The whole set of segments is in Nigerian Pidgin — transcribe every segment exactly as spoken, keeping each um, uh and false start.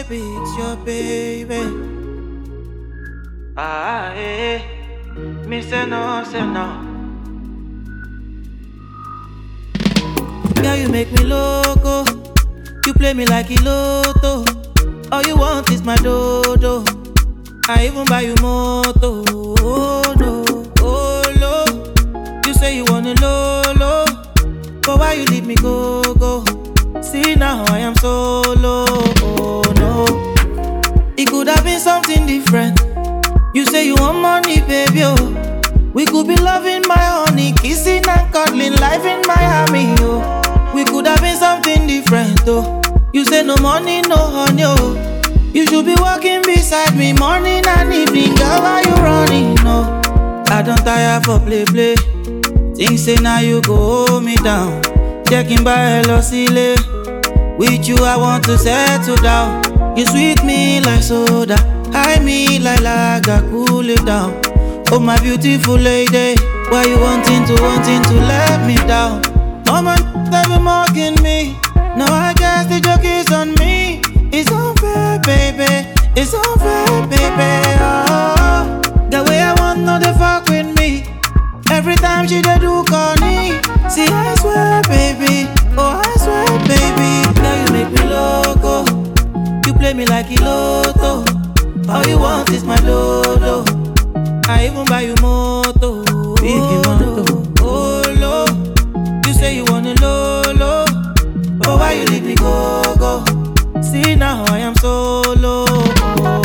baby, it's your baby. Ah, eh. Me say no, say no. Girl, you make me loco. You play me like a lotto. All you want is my dodo. I even buy you moto. Oh no, oh no. You say you wanna lolo, but why you leave me go go? See now I am solo. Oh no, it could have been something different. You say you want money, baby. Oh, we could be loving my honey, kissing and cuddling, life in Miami. Oh, we could have been something different. Oh, you say no money, no honey. Oh, you should be walking beside me morning and evening. Girl, why you running? No, I don't tire for play play. Think say now you go hold me down. Checking by hello silly. With you I want to settle down. You sweet me like soda, high me like lager, cool it down. Oh my beautiful lady, why you wanting to, wanting to let me down? Mama, they be mocking me. Now I guess the joke is on me. It's unfair, baby. It's unfair, baby. Oh, the way I want, no they fuck with me. Every time she dey do corny. See, I swear, baby. Oh, I swear, baby. Girl, you make me loco. You play me like a lotto. All you want is my dodo. I even buy you moto. Big moto. Oh, lo. You say you wanna lolo, but why you leave me go, go? See now I am solo. Oh,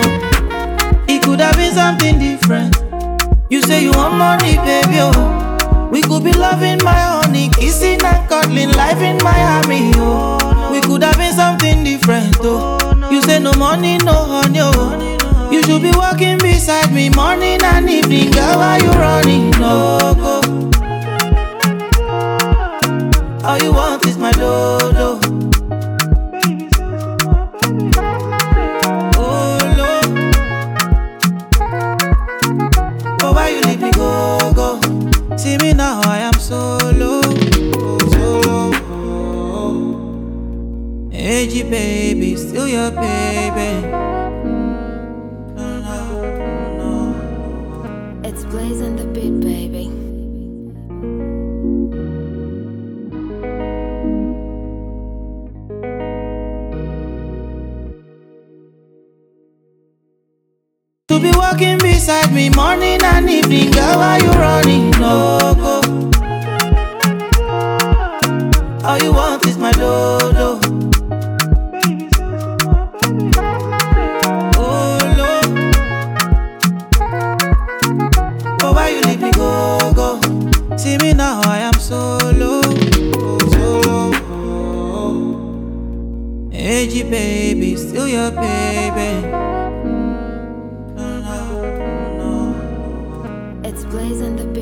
no. It could have been something different. You say you want money, baby. Oh, we could be loving my honey, kissing and cuddling, life in Miami. Oh, we could have been something different. Oh, you say no money, no honey. Oh, you should be walking beside me morning and evening. Girl, why you running? No go. All you want is my dodo. Oh Lord, but why you leave me go go? See me now, I am solo, solo. Hey G baby, still your baby. It's blazing the beat, baby. To be walking beside me morning and evening. Girl, why you running? No go. All you want is my dodo. Oh Lord, but why you leave me go go? See me now, I am solo, solo. Hey G baby, still your baby. It's blazing the